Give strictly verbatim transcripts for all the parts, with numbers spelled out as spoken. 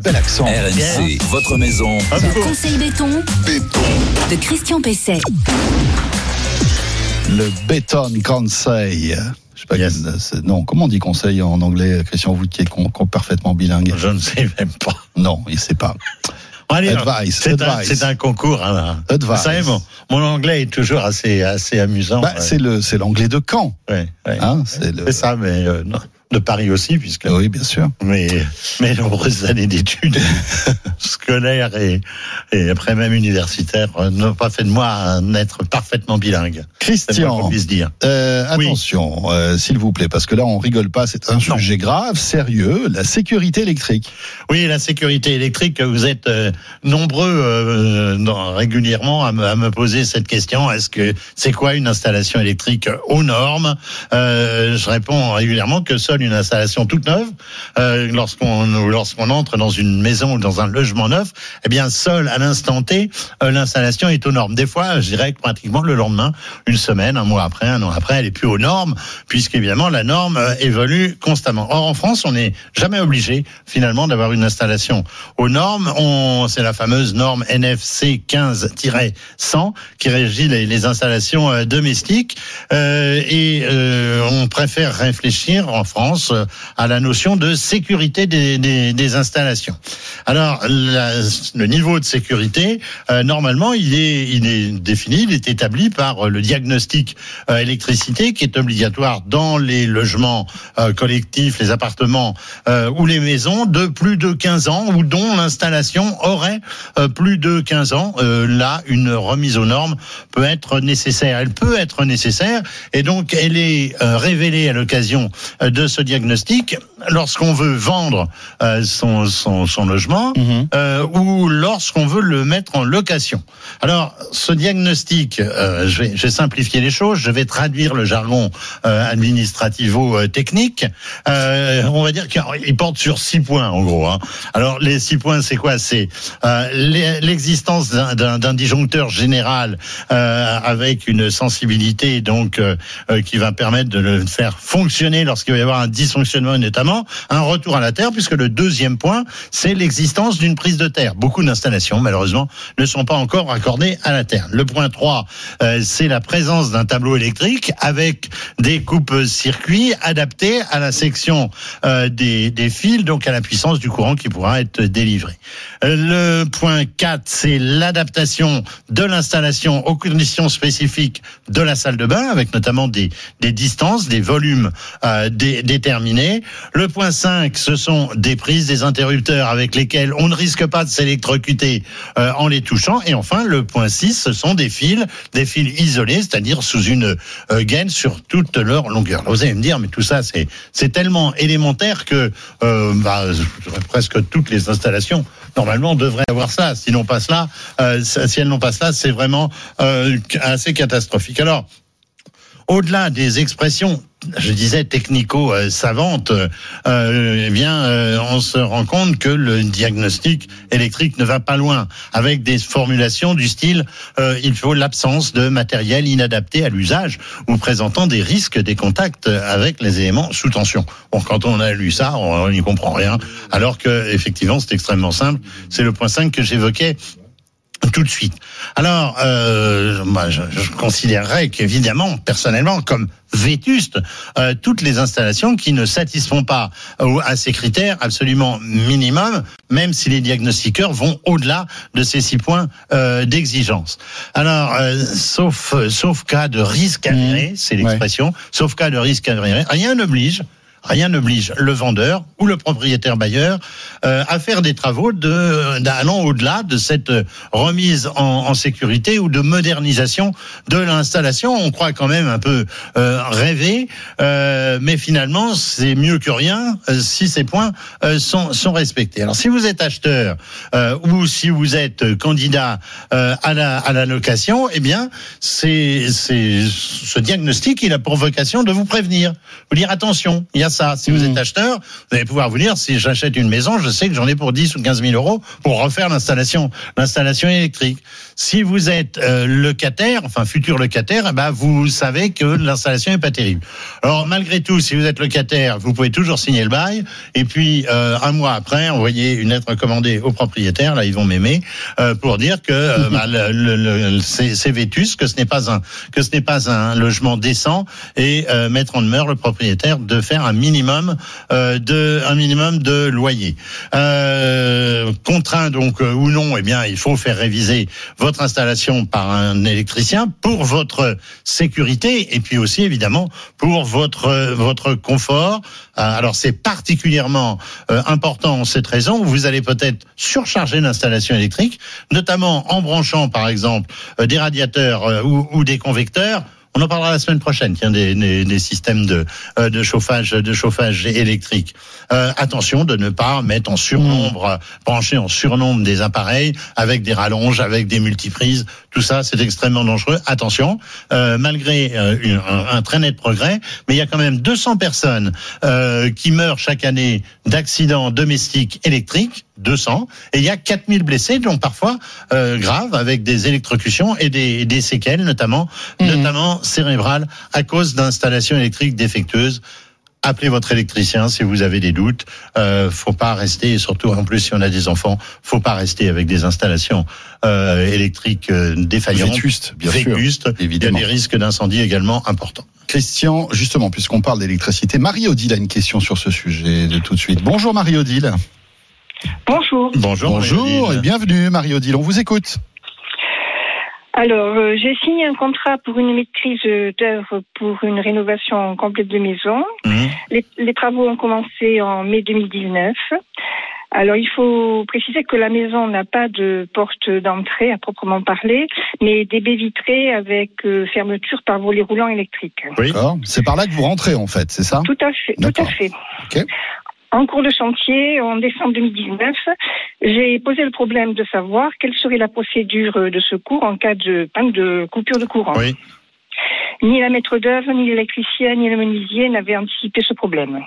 Quel accent. R M C, votre maison. Ah, Le conseil béton, Béton. de Christian Pesset. Le béton conseil. Je sais pas, Yes. c'est- non, comment on dit conseil en anglais, Christian, vous qui êtes con- con- parfaitement bilingue? Je ne sais même pas. Non, il sait pas. Allez, Advice, c'est, un, advice. c'est un concours. Hein. Advice. Vous savez, mon, mon anglais est toujours assez, assez amusant. Bah, ouais. c'est le, c'est l'anglais de Caen. Ouais, ouais. Hein, c'est le- C'est ça, mais euh, non, de Paris aussi, puisque Oui, bien sûr. mes, mes nombreuses années d'études scolaires et, et après même universitaires euh, n'ont pas fait de moi un être parfaitement bilingue. C'est le moins qu'on Christian, puisse dire. euh, Oui. attention, euh, s'il vous plaît, parce que là, on rigole pas, c'est un Non. sujet grave, sérieux, la sécurité électrique. Oui, la sécurité électrique, vous êtes euh, nombreux euh, dans- régulièrement à me, à me poser cette question. Est-ce que c'est quoi une installation électrique aux normes? euh, Je réponds régulièrement que seule une installation toute neuve, euh, lorsqu'on lorsqu'on entre dans une maison ou dans un logement neuf, eh bien seule à l'instant T, euh, l'installation est aux normes. Des fois, je dirais que pratiquement le lendemain, une semaine, un mois après, un an après, elle est plus aux normes, puisqu'évidemment la norme euh, évolue constamment. Or en France, on n'est jamais obligé finalement d'avoir une installation aux normes. On, c'est la fameuse norme N F C quinze cent qui régit les, les installations euh, domestiques. Euh, et euh, on préfère réfléchir en France euh, à la notion de sécurité des, des, des installations. Alors, la, le niveau de sécurité, euh, normalement, il est, il est défini, il est établi par euh, le diagnostic euh, électricité qui est obligatoire dans les logements euh, collectifs, les appartements euh, ou les maisons de plus de quinze ans ou dont l'installation aurait euh, plus de quinze ans. Euh, là, une remise aux normes peut être nécessaire. Elle peut être nécessaire et donc elle est euh, révélée à l'occasion euh, de ce diagnostic lorsqu'on veut vendre euh, son, son, son logement Mhm. euh, ou lorsqu'on veut le mettre en location. Alors, ce diagnostic, euh, je, vais, je vais simplifier les choses, je vais traduire le jargon euh, administrativo-technique. Euh, on va dire qu'il porte sur six points, en gros. Hein. Alors, les six points, c'est quoi? C'est euh, l'existence d'un, d'un, d'un disjoncteur général euh, avec une sensibilité donc euh, euh, qui va permettre de le faire fonctionner lorsqu'il va y avoir un dysfonctionnement, et notamment un retour à la terre, puisque le deuxième point, c'est l'existence d'une prise de terre. Beaucoup d'installations, malheureusement, ne sont pas encore raccordées à la terre. Le point trois, euh, c'est la présence d'un tableau électrique avec des coupes-circuits adaptés à la section euh, des, des fils, donc à la puissance du courant qui pourra être délivré. Euh, le point quatre, c'est l'adaptation de l'installation aux conditions spécifiques de la salle de bain, avec notamment des, des distances, des volumes euh, dé, déterminés. Le point cinq, ce sont des prises, des interrupteurs avec lesquels on ne risque pas de s'électrocuter euh, en les touchant. Et enfin, le point six, ce sont des fils, des fils isolés, c'est-à-dire sous une euh, gaine sur toute leur longueur. Alors, vous allez me dire, mais tout ça, c'est, c'est tellement élémentaire que euh, bah, presque toutes les installations, normalement, devraient avoir ça. Sinon pas cela, euh, si elles n'ont pas cela, c'est vraiment euh, assez catastrophique. Alors, au-delà des expressions, je disais technico-savantes, euh, eh bien, euh, on se rend compte que le diagnostic électrique ne va pas loin, avec des formulations du style euh, il faut l'absence de matériel inadapté à l'usage ou présentant des risques des contacts avec les éléments sous tension. Bon, quand on a lu ça, on n'y comprend rien, alors que effectivement, c'est extrêmement simple. C'est le point cinq que j'évoquais tout de suite. Alors, euh, moi, je, je considérerais qu'évidemment, personnellement, comme vétustes, euh, toutes les installations qui ne satisfont pas euh, à ces critères absolument minimum, même si les diagnostiqueurs vont au-delà de ces six points euh, d'exigence. Alors, euh, sauf sauf cas de risque avéré, Mmh. c'est l'expression, ouais. Sauf cas de risque avéré, rien n'oblige. Rien n'oblige le vendeur ou le propriétaire bailleur euh, à faire des travaux de, allant au-delà de cette remise en, en sécurité ou de modernisation de l'installation. On croit quand même un peu euh, rêver, euh, mais finalement c'est mieux que rien euh, si ces points euh, sont, sont respectés. Alors si vous êtes acheteur euh, ou si vous êtes candidat euh, à, la, à la location, eh bien c'est, c'est ce diagnostic, il a pour vocation de vous prévenir, vous dire attention, il y a a ça. Si vous êtes acheteur, vous allez pouvoir vous dire, si j'achète une maison, je sais que j'en ai pour dix ou quinze mille euros pour refaire l'installation, l'installation électrique. Si vous êtes euh, locataire, enfin futur locataire, eh ben vous savez que l'installation est pas terrible. Alors malgré tout, si vous êtes locataire, vous pouvez toujours signer le bail, et puis euh, un mois après, envoyer une lettre recommandée au propriétaire, là ils vont m'aimer, euh, pour dire que euh, bah, le, le, le, c'est, c'est vétus, que ce n'est pas un que ce n'est pas un logement décent, et euh, mettre en demeure le propriétaire de faire un minimum euh, de un minimum de loyer. Euh, contraint donc euh, ou non, eh bien il faut faire réviser votre installation par un électricien pour votre sécurité, et puis aussi évidemment pour votre votre confort. Alors c'est particulièrement euh, important en cette raison. Vous allez peut-être surcharger l'installation électrique, notamment en branchant par exemple euh, des radiateurs euh, ou, ou des convecteurs. On en parlera la semaine prochaine, tiens, des, des, des systèmes de, euh, de chauffage, de chauffage électrique. Euh, attention de ne pas mettre en surnombre, mmh. brancher en surnombre des appareils avec des rallonges, avec des multiprises. Tout ça, c'est extrêmement dangereux. Attention, euh, malgré euh, une, un, un très net progrès, mais il y a quand même deux cents personnes euh, qui meurent chaque année d'accidents domestiques électriques. deux cents, et il y a quatre mille blessés, donc parfois euh, graves, avec des électrocutions et des, des séquelles, notamment, mmh. notamment cérébrales, à cause d'installations électriques défectueuses. Appelez votre électricien si vous avez des doutes. Euh, faut pas rester, et surtout en plus si on a des enfants, faut pas rester avec des installations euh, électriques euh, défaillantes, vétustes, bien vétustes. sûr, évidemment. Il y a des risques d'incendie également importants. Christian, justement, puisqu'on parle d'électricité, Marie-Odile a une question sur ce sujet de tout de suite. Bonjour Marie-Odile. Bonjour. Bonjour. Bonjour et bienvenue Marie-Odile, on vous écoute. Alors, euh, j'ai signé un contrat pour une maîtrise d'œuvre pour une rénovation complète de maison. Mmh. Les, les travaux ont commencé en mai deux mille dix-neuf. Alors, il faut préciser que la maison n'a pas de porte d'entrée à proprement parler, mais des baies vitrées avec euh, fermeture par volet roulant électrique. Oui. D'accord. C'est par là que vous rentrez, en fait, c'est ça ? Tout à fait, D'accord. tout à fait. Ok. En cours de chantier, en décembre deux mille dix-neuf, j'ai posé le problème de savoir quelle serait la procédure de secours en cas de panne de coupure de courant. Oui. Ni la maître d'œuvre, ni l'électricien, ni le menuisier n'avaient anticipé ce problème.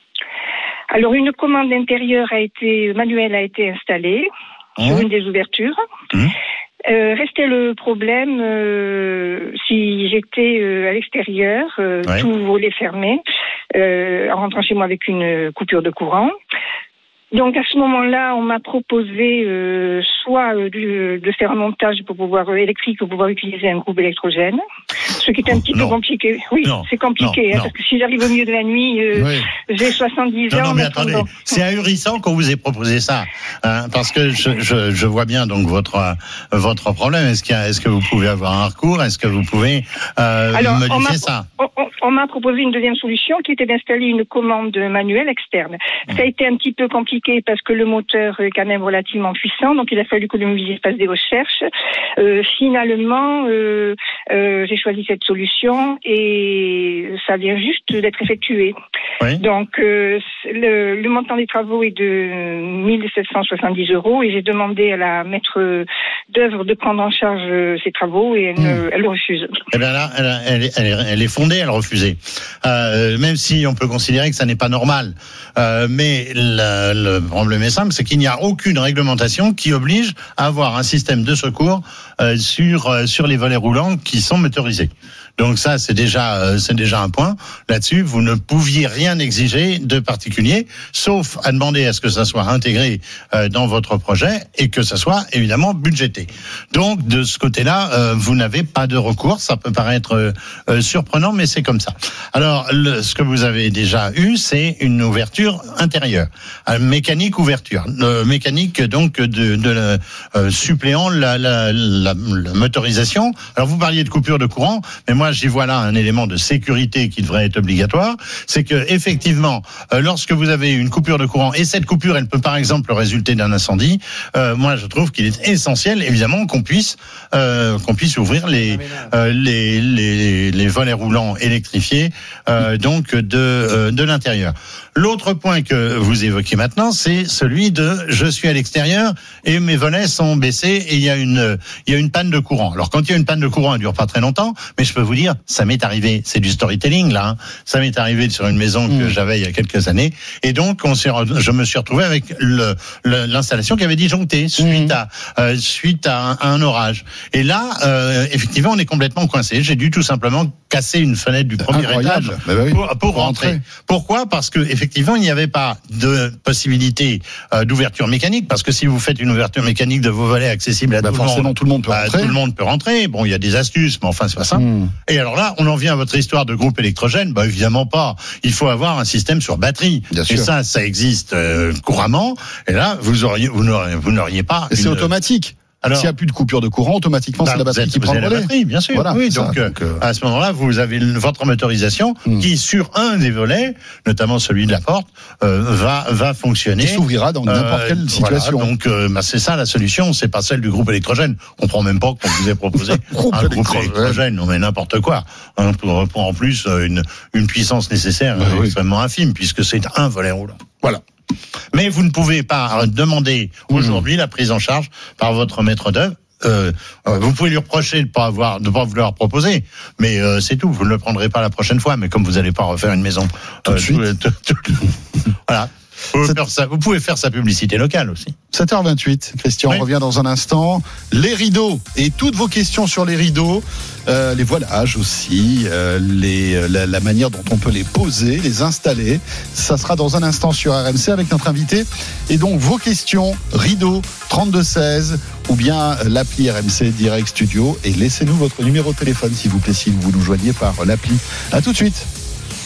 Alors, une commande intérieure a été, manuelle a été installée mmh. sur une des ouvertures. Mmh. Euh, restait le problème euh, si j'étais euh, à l'extérieur, euh, ouais. tout volet fermé, euh, en rentrant chez moi avec une coupure de courant. Donc à ce moment-là, on m'a proposé euh, soit euh, de, de faire un montage pour pouvoir euh, électrique pour pouvoir utiliser un groupe électrogène, ce qui est un petit non. peu compliqué. Oui, non. c'est compliqué, non. Hein, non. parce que si j'arrive au milieu de la nuit, euh, oui. j'ai soixante-dix ans. Non, non mais attendez, bon. c'est ahurissant qu'on vous ait proposé ça, hein, parce que je, je, je vois bien donc votre votre problème. Est-ce qu'il y a, est-ce que vous pouvez avoir un recours ? Est-ce que vous pouvez euh, Alors, modifier on m'a, ça on, on, on m'a proposé une deuxième solution qui était d'installer une commande manuelle externe. Mmh. Ça a été un petit peu compliqué parce que le moteur est quand même relativement puissant, donc il a fallu que le menuisier fasse des recherches. Euh, finalement, euh, euh, j'ai choisi cette solution et ça vient juste d'être effectué. Oui. Donc euh, le, le montant des travaux est de mille sept cent soixante-dix euros et j'ai demandé à la maître d'œuvre de prendre en charge ces travaux et elle, mmh. elle refuse. Eh bien là, elle, elle, elle, elle est fondée à le refuser, euh, même si on peut considérer que ça n'est pas normal. Euh, mais la, le problème est simple, c'est qu'il n'y a aucune réglementation qui oblige à avoir un système de secours euh, sur euh, sur les volets roulants qui sont motorisés. Donc ça, c'est déjà euh, c'est déjà un point. Là-dessus, vous ne pouviez rien exiger de particulier, sauf à demander à ce que ça soit intégré euh, dans votre projet et que ça soit évidemment budgété. Donc de ce côté-là, euh, vous n'avez pas de recours. Ça peut paraître euh, surprenant, mais c'est comme ça. Alors, le, ce que vous avez déjà eu, c'est une ouverture intérieure, euh, mécanique ouverture, euh, mécanique donc de, de la, euh, suppléant la, la, la, la motorisation. Alors vous parliez de coupure de courant, mais moi j'y vois là un élément de sécurité qui devrait être obligatoire, c'est que effectivement, euh, lorsque vous avez une coupure de courant, et cette coupure, elle peut par exemple résulter d'un incendie, euh, moi je trouve qu'il est essentiel, évidemment, qu'on puisse euh, qu'on puisse ouvrir les, euh, les les les volets roulants électrifiés, euh, donc de euh, de l'intérieur. L'autre point que vous évoquez maintenant, c'est celui de je suis à l'extérieur et mes volets sont baissés et il y a une il y a une panne de courant. Alors quand il y a une panne de courant, elle dure pas très longtemps, mais je peux vous dire, ça m'est arrivé, c'est du storytelling là, hein. Ça m'est arrivé sur une maison que mmh. j'avais il y a quelques années et donc on s'est, je me suis retrouvé avec le, le l'installation qui avait disjoncté suite mmh. à euh, suite à un, à un orage. Et là euh, effectivement, on est complètement coincé. J'ai dû tout simplement casser une fenêtre du premier Incroyable. étage bah oui. pour, pour, pour rentrer. rentrer. Pourquoi ? Parce que effectivement, il n'y avait pas de possibilité euh, d'ouverture mécanique. Parce que si vous faites une ouverture mécanique de vos volets accessible à bah tout le monde, forcément tout le monde peut bah, rentrer. Tout le monde peut rentrer. Bon, il y a des astuces, mais enfin c'est pas ça. Mmh. Et alors là, on en vient à votre histoire de groupe électrogène. Bah évidemment pas. Il faut avoir un système sur batterie. Bien et sûr. ça, ça existe euh, couramment. Et là, vous auriez, vous n'auriez, vous n'auriez pas. Et une... c'est automatique. Alors, s'il n'y a plus de coupure de courant, automatiquement, bah, c'est la batterie êtes, qui prend le relais. La batterie, bien sûr. Voilà, oui, ça, donc, donc euh... à ce moment-là, vous avez votre motorisation mmh. qui, sur un des volets, notamment celui de la porte, euh, va va fonctionner. Qui s'ouvrira dans n'importe quelle euh, situation. Voilà, donc, euh, bah, c'est ça la solution. C'est pas celle du groupe électrogène. On comprend même pas qu'on vous ait proposé groupe un électrogène. groupe électrogène. On met n'importe quoi. Hein, pour, pour en plus une une puissance nécessaire bah, euh, extrêmement oui. infime, puisque c'est un volet roulant. Voilà. Mais vous ne pouvez pas demander aujourd'hui mmh. la prise en charge par votre maître d'œuvre. Euh, vous pouvez lui reprocher de pas avoir, de pas vouloir proposer, mais euh, c'est tout. Vous ne le prendrez pas la prochaine fois. Mais comme vous n'allez pas refaire une maison tout euh, de suite, tout, tout, tout, voilà. Vous pouvez, faire sa, vous pouvez faire sa publicité locale aussi. sept heures vingt-huit, Christian, oui. on revient dans un instant. Les rideaux et toutes vos questions sur les rideaux, euh, les voilages aussi, euh, les, la, la manière dont on peut les poser, les installer. Ça sera dans un instant sur R M C avec notre invité. Et donc vos questions, rideaux, trente-deux seize ou bien l'appli R M C Direct Studio. Et laissez-nous votre numéro de téléphone s'il vous plaît, si vous nous joignez par l'appli. À tout de suite.